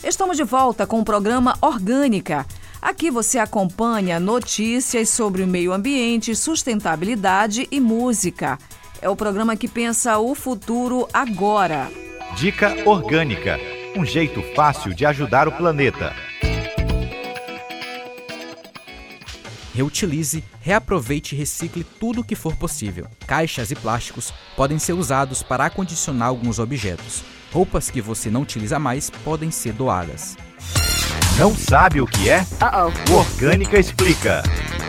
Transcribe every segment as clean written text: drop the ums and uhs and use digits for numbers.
Estamos de volta com o programa Orgânica. Aqui você acompanha notícias sobre o meio ambiente, sustentabilidade e música. É o programa que pensa o futuro agora. Dica Orgânica, um jeito fácil de ajudar o planeta. Reutilize, reaproveite e recicle tudo o que for possível. Caixas e plásticos podem ser usados para acondicionar alguns objetos. Roupas que você não utiliza mais podem ser doadas. Não sabe o que é? O Orgânica explica.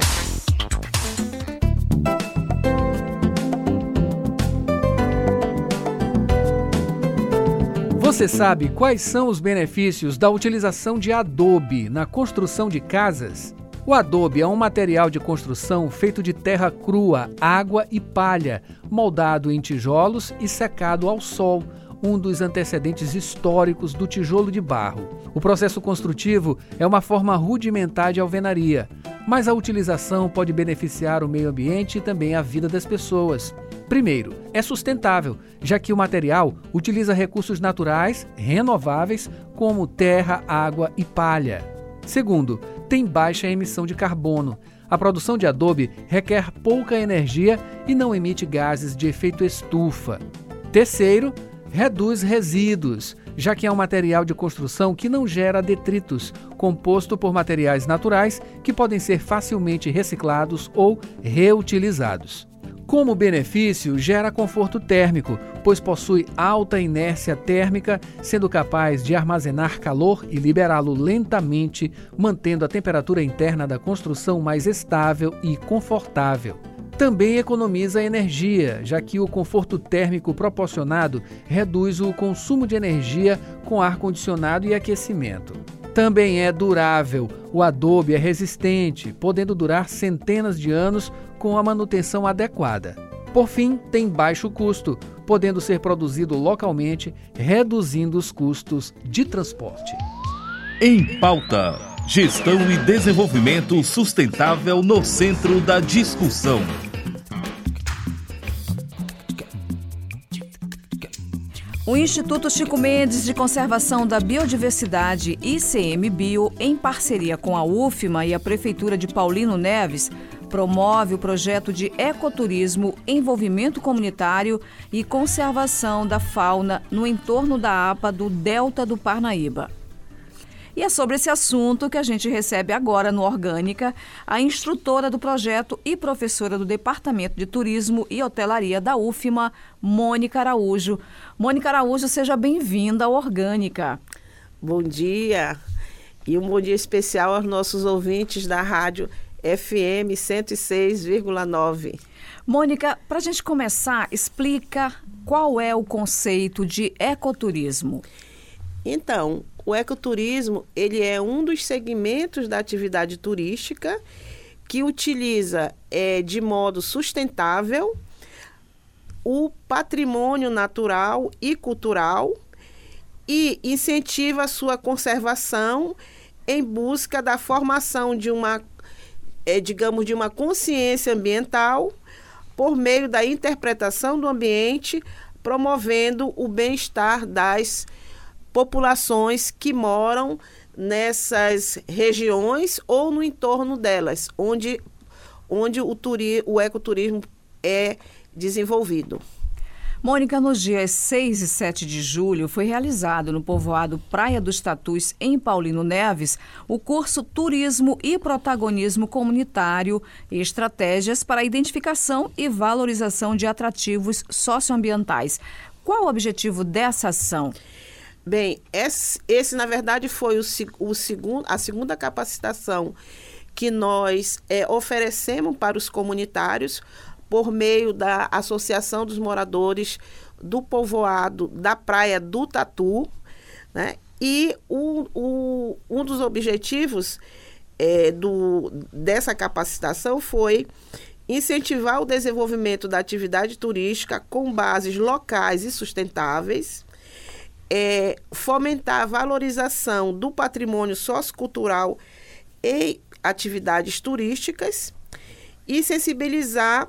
Você sabe quais são os benefícios da utilização de adobe na construção de casas? O adobe é um material de construção feito de terra crua, água e palha, moldado em tijolos e secado ao sol, um dos antecedentes históricos do tijolo de barro. O processo construtivo é uma forma rudimentar de alvenaria, mas a utilização pode beneficiar o meio ambiente e também a vida das pessoas. Primeiro, é sustentável, já que o material utiliza recursos naturais, renováveis, como terra, água e palha. Segundo, tem baixa emissão de carbono. A produção de adobe requer pouca energia e não emite gases de efeito estufa. Terceiro, reduz resíduos, já que é um material de construção que não gera detritos, composto por materiais naturais que podem ser facilmente reciclados ou reutilizados. Como benefício, gera conforto térmico, pois possui alta inércia térmica, sendo capaz de armazenar calor e liberá-lo lentamente, mantendo a temperatura interna da construção mais estável e confortável. Também economiza energia, já que o conforto térmico proporcionado reduz o consumo de energia com ar-condicionado e aquecimento. Também é durável. O adobe é resistente, podendo durar centenas de anos com a manutenção adequada. Por fim, tem baixo custo, podendo ser produzido localmente, reduzindo os custos de transporte. Em pauta, gestão e desenvolvimento sustentável no centro da discussão. O Instituto Chico Mendes de Conservação da Biodiversidade, ICMBio, em parceria com a UFMA e a Prefeitura de Paulino Neves, promove o projeto de ecoturismo, envolvimento comunitário e conservação da fauna no entorno da APA do Delta do Parnaíba. E é sobre esse assunto que a gente recebe agora no Orgânica a instrutora do projeto e professora do Departamento de Turismo e Hotelaria da UFMA, Mônica Araújo. Mônica Araújo, seja bem-vinda ao Orgânica. Bom dia, e um bom dia especial aos nossos ouvintes da rádio FM 106,9. Mônica, para a gente começar, explica qual é o conceito de ecoturismo. Então, o ecoturismo, ele é um dos segmentos da atividade turística que utiliza de modo sustentável o patrimônio natural e cultural e incentiva a sua conservação em busca da formação de uma, de uma consciência ambiental por meio da interpretação do ambiente, promovendo o bem-estar das populações que moram nessas regiões ou no entorno delas, onde o ecoturismo é desenvolvido. Mônica, nos dias 6 e 7 de julho foi realizado no povoado Praia dos Tatus, em Paulino Neves, o curso Turismo e Protagonismo Comunitário e Estratégias para a Identificação e Valorização de Atrativos Socioambientais. Qual o objetivo dessa ação? Bem, esse na verdade foi a segunda capacitação que nós oferecemos para os comunitários por meio da Associação dos Moradores do Povoado da Praia do Tatu, né? E um dos objetivos dessa capacitação foi incentivar o desenvolvimento da atividade turística com bases locais e sustentáveis, fomentar a valorização do patrimônio sociocultural em atividades turísticas e sensibilizar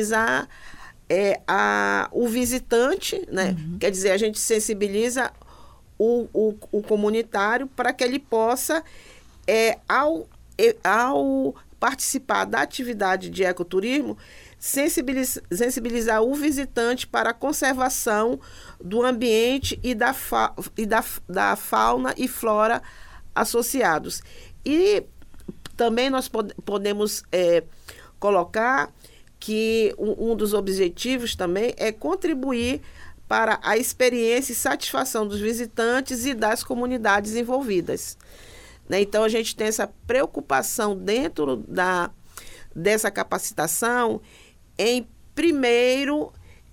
o visitante, né? Quer dizer, a gente sensibiliza o comunitário para que ele possa, ao participar da atividade de ecoturismo, sensibilizar o visitante para a conservação do ambiente e da fauna e flora associados. E também nós podemos colocar que um dos objetivos também é contribuir para a experiência e satisfação dos visitantes e das comunidades envolvidas. Né? Então, a gente tem essa preocupação dentro dessa capacitação em, primeiro,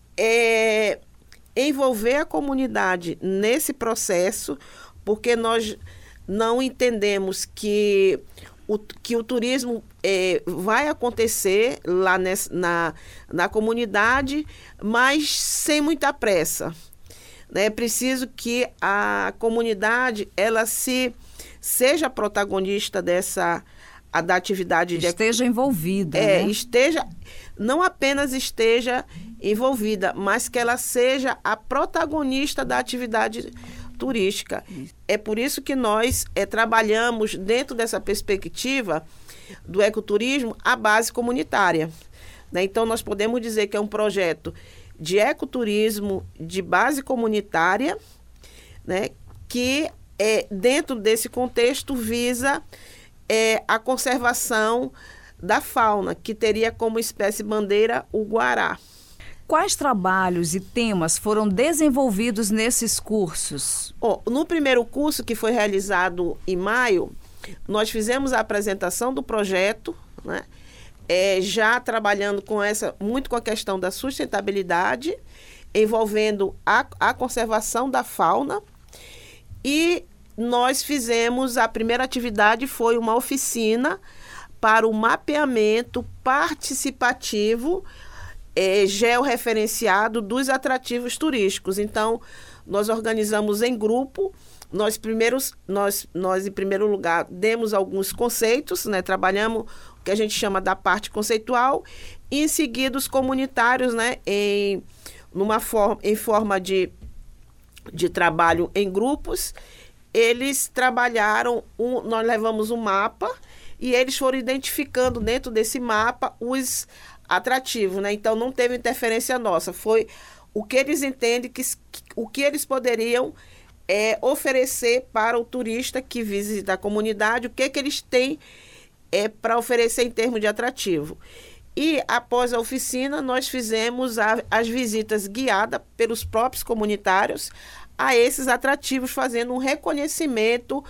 envolver a comunidade nesse processo, porque nós não entendemos que o turismo vai acontecer lá na comunidade, mas sem muita pressa. Né? É preciso que a comunidade ela seja protagonista da atividade. Esteja envolvida. Né? Não apenas esteja envolvida, mas que ela seja a protagonista da atividade turística. É por isso que nós trabalhamos dentro dessa perspectiva do ecoturismo a base comunitária. Né? Então, nós podemos dizer que é um projeto de ecoturismo de base comunitária, né? Que dentro desse contexto visa a conservação da fauna, que teria como espécie bandeira o guará. Quais trabalhos e temas foram desenvolvidos nesses cursos? No primeiro curso, que foi realizado em maio, nós fizemos a apresentação do projeto, né? Já trabalhando muito com a questão da sustentabilidade, envolvendo a conservação da fauna. E nós fizemos, a primeira atividade foi uma oficina para o mapeamento participativo georreferenciado dos atrativos turísticos. Então, nós organizamos em grupo. Nós, em primeiro lugar, demos alguns conceitos, né? Trabalhamos o que a gente chama da parte conceitual, e em seguida os comunitários, né? em forma de trabalho em grupos, eles trabalharam, nós levamos um mapa e eles foram identificando dentro desse mapa os atrativos, né? Então, não teve interferência nossa, foi o que eles entendem, o que eles poderiam oferecer para o turista que visita a comunidade, o que eles têm para oferecer em termos de atrativo. E, após a oficina, nós fizemos as visitas guiadas pelos próprios comunitários a esses atrativos, fazendo um reconhecimento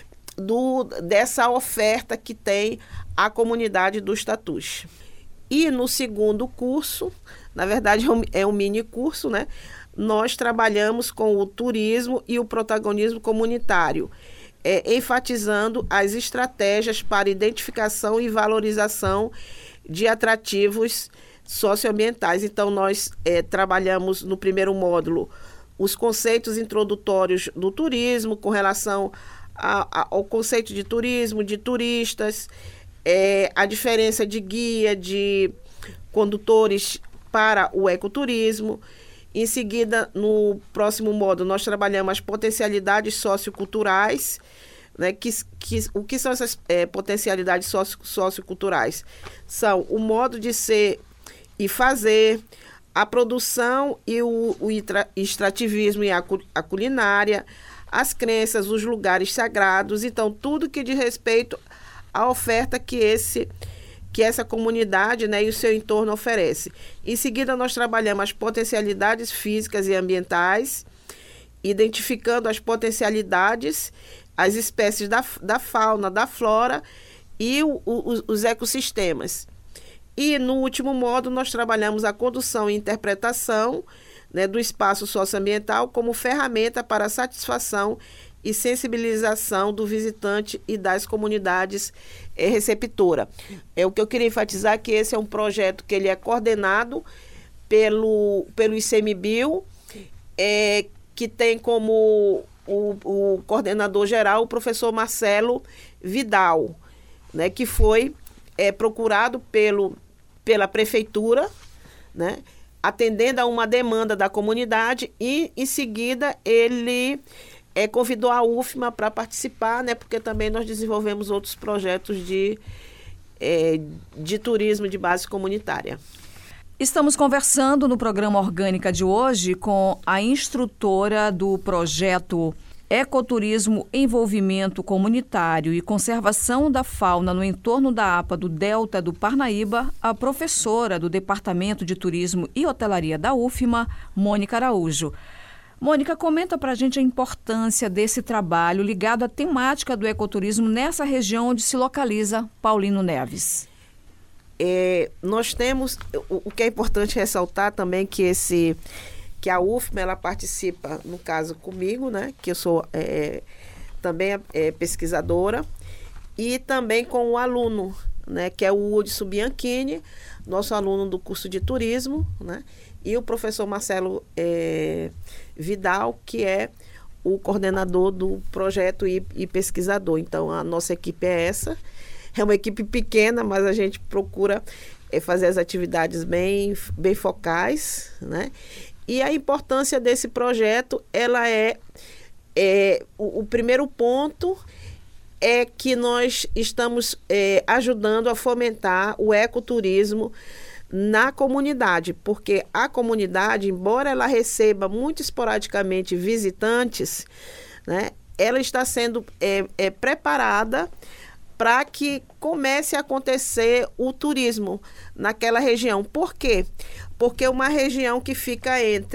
dessa oferta que tem a comunidade dos Tatus. E no segundo curso, na verdade é um mini curso, né? Nós trabalhamos com o turismo e o protagonismo comunitário, enfatizando as estratégias para identificação e valorização de atrativos socioambientais. Então, nós trabalhamos no primeiro módulo os conceitos introdutórios do turismo com relação ao conceito de turismo, de turistas, a diferença de guia, de condutores para o ecoturismo. Em seguida, no próximo módulo, nós trabalhamos as potencialidades socioculturais, né? O que são essas potencialidades socioculturais? São o modo de ser e fazer, a produção e o extrativismo e a culinária, as crenças, os lugares sagrados. Então, tudo que diz respeito à oferta que essa comunidade, né, e o seu entorno oferece. Em seguida, nós trabalhamos as potencialidades físicas e ambientais, identificando as potencialidades, as espécies da fauna, da flora e os ecossistemas. E, no último módulo, nós trabalhamos a condução e interpretação, né, do espaço socioambiental como ferramenta para a satisfação e sensibilização do visitante e das comunidades receptoras. O que eu queria enfatizar é que esse é um projeto que ele é coordenado pelo ICMBio, que tem como o coordenador geral o professor Marcelo Vidal, né, que foi procurado pela prefeitura, né, atendendo a uma demanda da comunidade, e em seguida ele convidou a UFMA para participar, né, porque também nós desenvolvemos outros projetos de turismo de base comunitária. Estamos conversando no programa Orgânica de hoje com a instrutora do projeto Ecoturismo, Envolvimento Comunitário e Conservação da Fauna no entorno da APA do Delta do Parnaíba, a professora do Departamento de Turismo e Hotelaria da UFMA, Mônica Araújo. Mônica, comenta para a gente a importância desse trabalho ligado à temática do ecoturismo nessa região onde se localiza Paulino Neves. Nós temos, o que é importante ressaltar também, que a UFMA, ela participa, no caso comigo, né, que eu sou também pesquisadora, e também com o aluno, né, que é o Hudson Bianchini, nosso aluno do curso de turismo, né, e o professor Marcelo Vidal, que é o coordenador do projeto e pesquisador. Então, a nossa equipe é essa. É uma equipe pequena, mas a gente procura fazer as atividades bem focais, né? E a importância desse projeto, ela o primeiro ponto é que nós estamos ajudando a fomentar o ecoturismo na comunidade, porque a comunidade, embora ela receba muito esporadicamente visitantes, né, ela está sendo preparada para que comece a acontecer o turismo naquela região. Por quê? Porque é uma região que fica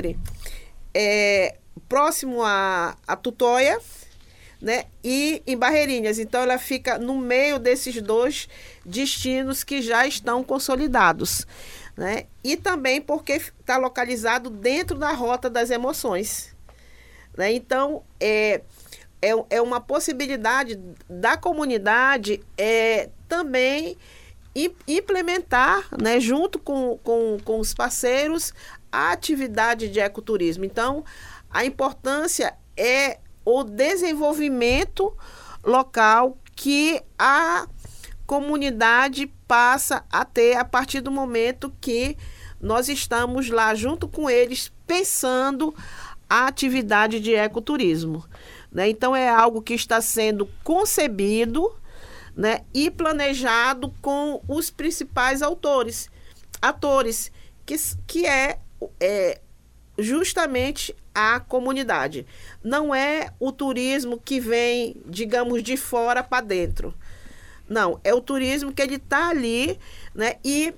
próximo a Tutóia, né, e em Barreirinhas. Então, ela fica no meio desses dois destinos que já estão consolidados, né? E também porque está localizado dentro da Rota das Emoções, né? Então, é uma possibilidade da comunidade também implementar, né, junto com os parceiros, a atividade de ecoturismo. Então, a importância é o desenvolvimento local que a comunidade passa a ter a partir do momento que nós estamos lá junto com eles pensando a atividade de ecoturismo, né? Então, é algo que está sendo concebido, né, e planejado com os principais atores, que é justamente a comunidade. Não é o turismo que vem, digamos, de fora para dentro. Não, é o turismo que ele está ali, né? E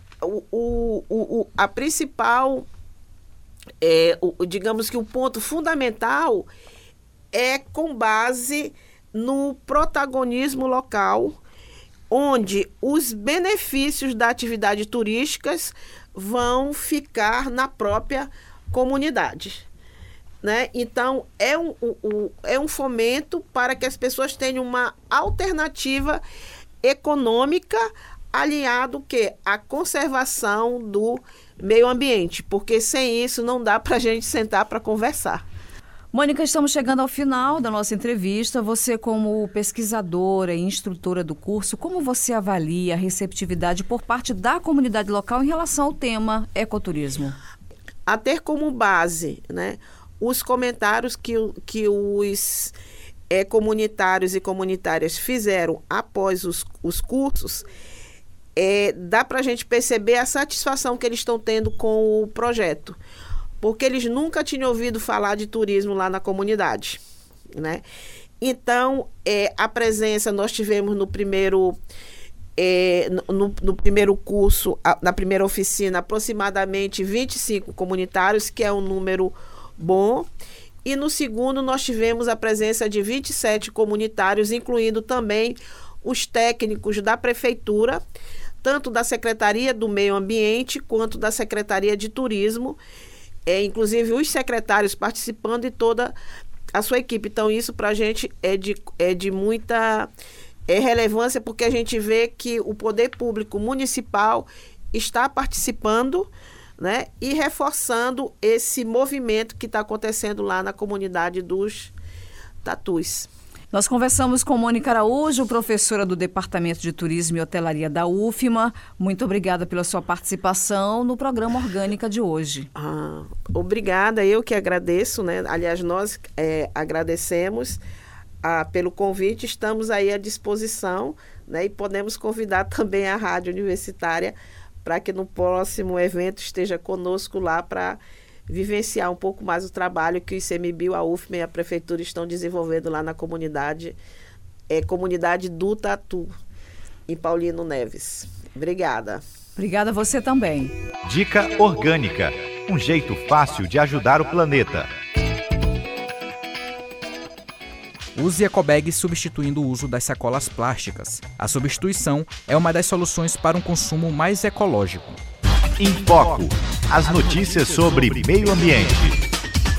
a principal, digamos que o ponto fundamental é com base no protagonismo local, onde os benefícios da atividade turística vão ficar na própria comunidade, né? Então, é um fomento para que as pessoas tenham uma alternativa econômica alinhado à conservação do meio ambiente, porque sem isso não dá para a gente sentar para conversar. Mônica, estamos chegando ao final da nossa entrevista. Você, como pesquisadora e instrutora do curso, como você avalia a receptividade por parte da comunidade local em relação ao tema ecoturismo? A ter como base, né, os comentários que os comunitários e comunitárias fizeram após os cursos, dá para a gente perceber a satisfação que eles estão tendo com o projeto, porque eles nunca tinham ouvido falar de turismo lá na comunidade, né? Então, a presença, nós tivemos no primeiro curso, na primeira oficina, aproximadamente 25 comunitários, que é um número bom. E no segundo, nós tivemos a presença de 27 comunitários, incluindo também os técnicos da prefeitura, tanto da Secretaria do Meio Ambiente quanto da Secretaria de Turismo, inclusive os secretários participando e toda a sua equipe. Então, isso para a gente é de muita relevância, porque a gente vê que o poder público municipal está participando, né, e reforçando esse movimento que está acontecendo lá na comunidade dos Tatus. Nós conversamos com Mônica Araújo, professora do Departamento de Turismo e Hotelaria da UFMA. Muito obrigada pela sua participação no programa Orgânica de hoje. Obrigada, eu que agradeço, né? Aliás, nós agradecemos pelo convite, estamos aí à disposição, né? E podemos convidar também a Rádio Universitária para que no próximo evento esteja conosco lá para vivenciar um pouco mais o trabalho que o ICMBio, a UFMA e a Prefeitura estão desenvolvendo lá na comunidade do Tatu, em Paulino Neves. Obrigada. Obrigada a você também. Dica Orgânica, um jeito fácil de ajudar o planeta. Use ecobags substituindo o uso das sacolas plásticas. A substituição é uma das soluções para um consumo mais ecológico. Em Foco, as notícias sobre meio ambiente.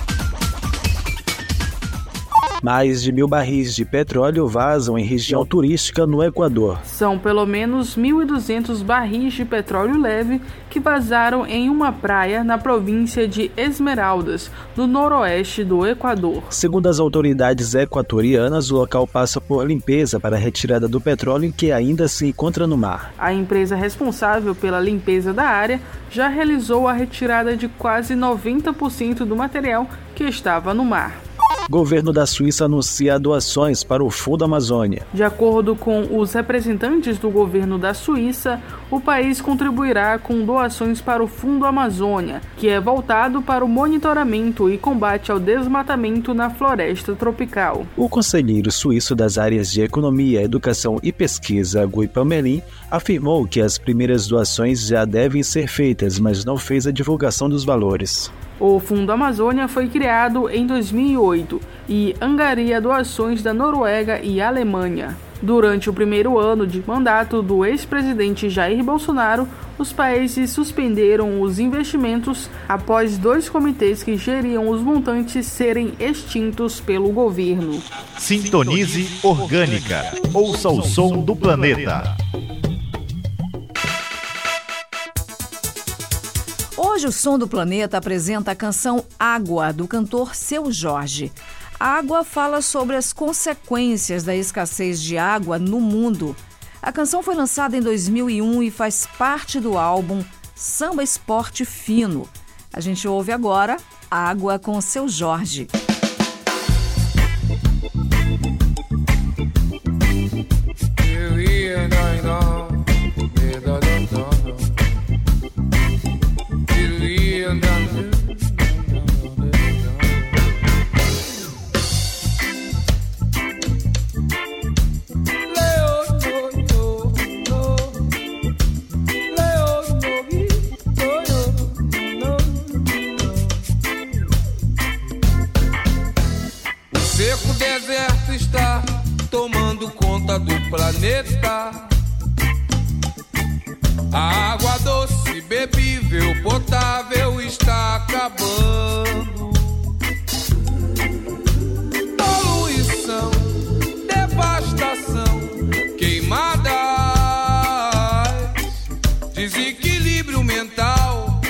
Mais de 1.000 barris de petróleo vazam em região turística no Equador. São pelo menos 1.200 barris de petróleo leve que vazaram em uma praia na província de Esmeraldas, no noroeste do Equador. Segundo as autoridades equatorianas, o local passa por limpeza para a retirada do petróleo que ainda se encontra no mar. A empresa responsável pela limpeza da área já realizou a retirada de quase 90% do material que estava no mar. Governo da Suíça anuncia doações para o Fundo Amazônia. De acordo com os representantes do governo da Suíça, o país contribuirá com doações para o Fundo Amazônia, que é voltado para o monitoramento e combate ao desmatamento na floresta tropical. O conselheiro suíço das áreas de Economia, Educação e Pesquisa, Guy Pamelin, afirmou que as primeiras doações já devem ser feitas, mas não fez a divulgação dos valores. O Fundo Amazônia foi criado em 2008 e angaria doações da Noruega e Alemanha. Durante o primeiro ano de mandato do ex-presidente Jair Bolsonaro, os países suspenderam os investimentos após 2 comitês que geriam os montantes serem extintos pelo governo. Sintonize Orgânica. Ouça o som do planeta. Hoje o Som do Planeta apresenta a canção Água, do cantor Seu Jorge. Água fala sobre as consequências da escassez de água no mundo. A canção foi lançada em 2001 e faz parte do álbum Samba Esporte Fino. A gente ouve agora Água com Seu Jorge. Seco deserto está tomando conta do planeta. A água doce, bebível, potável está acabando. Poluição, devastação, queimadas, desequilíbrio mental,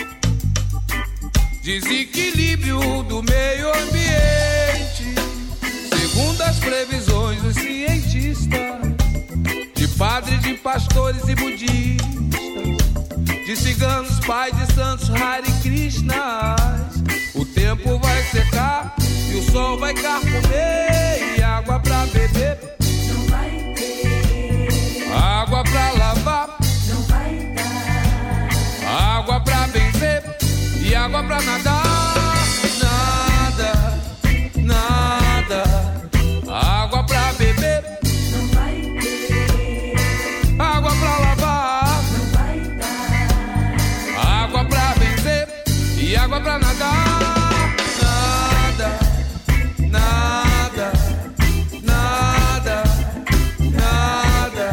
desequilíbrio do meio ambiente. Segundo as previsões dos cientistas, de padres, de pastores e budistas, de ciganos, pais de santos, Hare Krishnas, o tempo vai secar e o sol vai carcomer, e água pra beber não vai ter, água pra lavar não vai dar, água pra benzer e água pra nadar. Nada, nada. Água pra beber não vai ter, água pra lavar não vai dar, água pra benzer e água pra nadar. Nada, nada, nada, nada.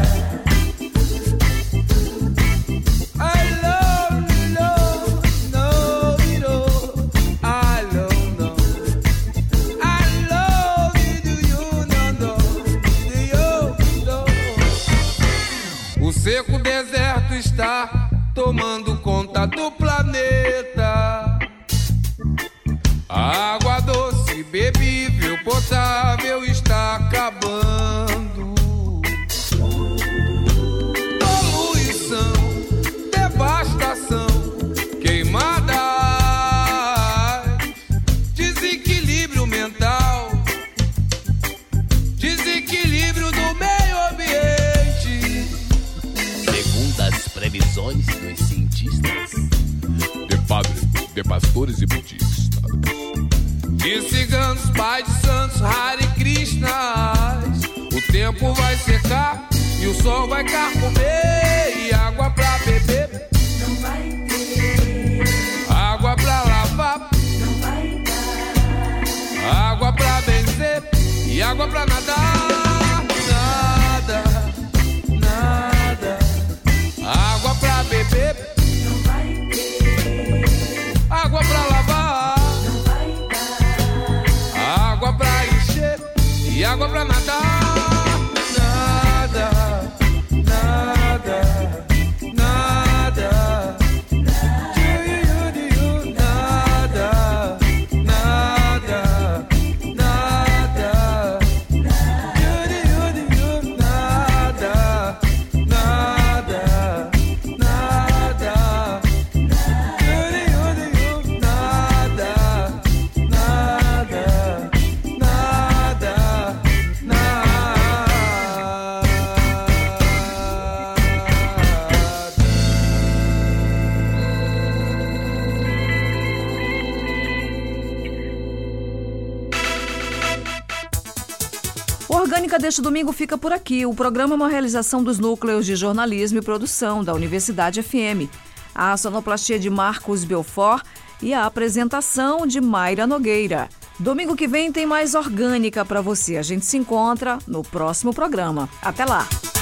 I love you, no, no, I love no. I love you, do you know, do you know? O seco deserto está tomando conta do planeta. A água doce, bebível, potável está acabando. pastores e budistas, de ciganos, pai de santos, Hare Krishnas. O tempo vai secar e o sol vai carcomer, e água pra beber não vai ter, água pra lavar não vai dar, água pra benzer e água pra nadar. Nada, nada. Água pra beber não vai ter, água pra lavar não vai dar, água pra encher e água pra nadar. Nada, nada, nada. Orgânica deste domingo fica por aqui. O programa é uma realização dos núcleos de jornalismo e produção da Universidade FM. A sonoplastia de Marcos Belfort e a apresentação de Mayra Nogueira. Domingo que vem tem mais Orgânica para você. A gente se encontra no próximo programa. Até lá!